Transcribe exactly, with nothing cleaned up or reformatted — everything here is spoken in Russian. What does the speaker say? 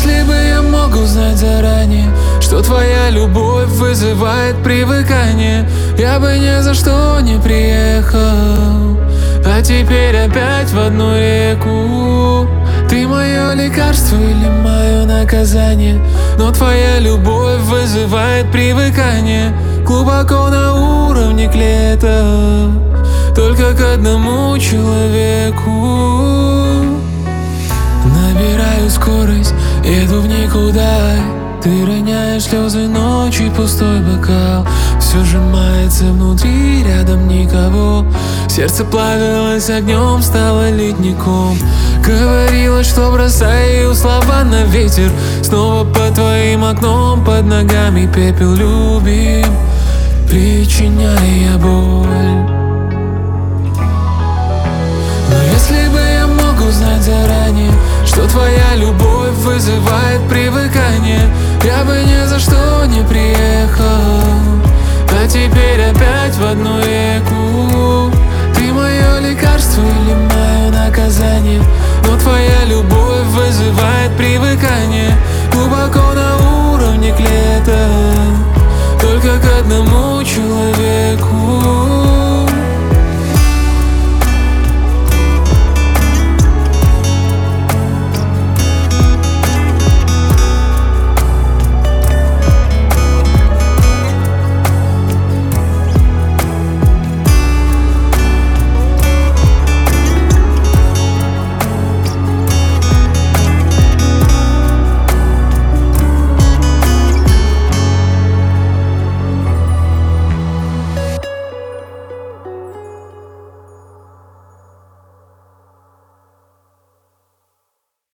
если бы я мог узнать заранее, что твоя любовь вызывает привыкание, я бы ни за что не приехал. А теперь опять в одну реку. Ты мое лекарство или мое наказание, но твоя любовь вызывает привыкание глубоко на уровне клеток, только к одному человеку. Набираю скорость, еду в никуда. Ты роняешь слезы ночи, пустой бокал. Все сжимается внутри, рядом никого. Сердце плавилось огнем, стало ледником. Говорила, что бросаю слова на ветер. Снова под твоим окном, под ногами пепел любим, причиняя боль. Но если бы я мог узнать заранее, что твоя любовь вызывает привыкание, я бы ни за что не приехал. А теперь опять в одну реку. Ты мое лекарство или мое наказание, но твоя любовь вызывает